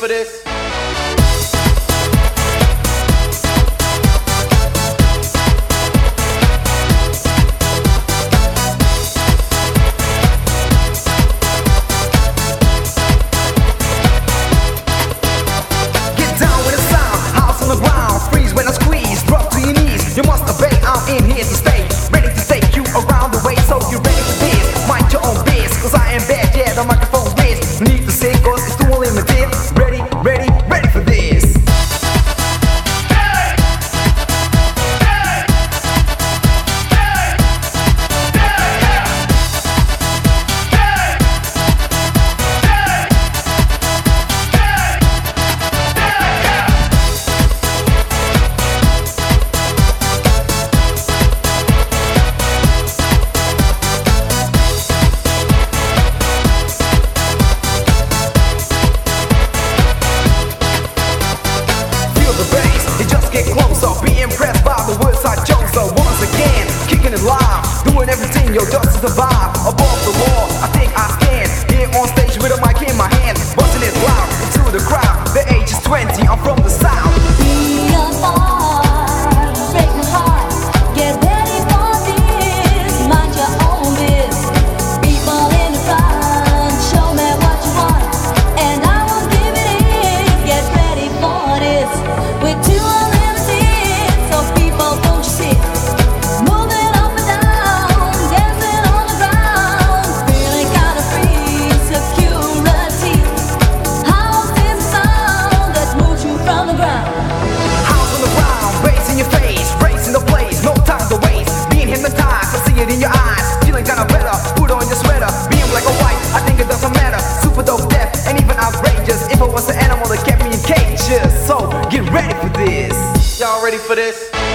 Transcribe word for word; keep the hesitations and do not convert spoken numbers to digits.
for this? You must obey, I'm in here to stay. Ready to take you around the way, so you ready for this? Mind your own biz, cause I am bad, yeah, the microphone is. Need to say, cause it's too unlimited. Ready, ready, ready for this. Get closer, be impressed by the words I chose. So once again, kicking it live, doing everything, yo, just to survive. Above the law, I think I stand here on stage with a mic in my hand, busting it loud into the crowd. The age is twenty, I'm from the south. Be a heart, break my heart. Get ready for this, mind your own biz. People in the front, show me what you want, and I will give it in. Get ready for this, with two. In your eyes, feeling kinda better. Put on your sweater, being black or white, I think it doesn't matter. Super dope, deaf, and even outrageous. If I was an animal that kept me in cages, so get ready for this. Y'all ready for this?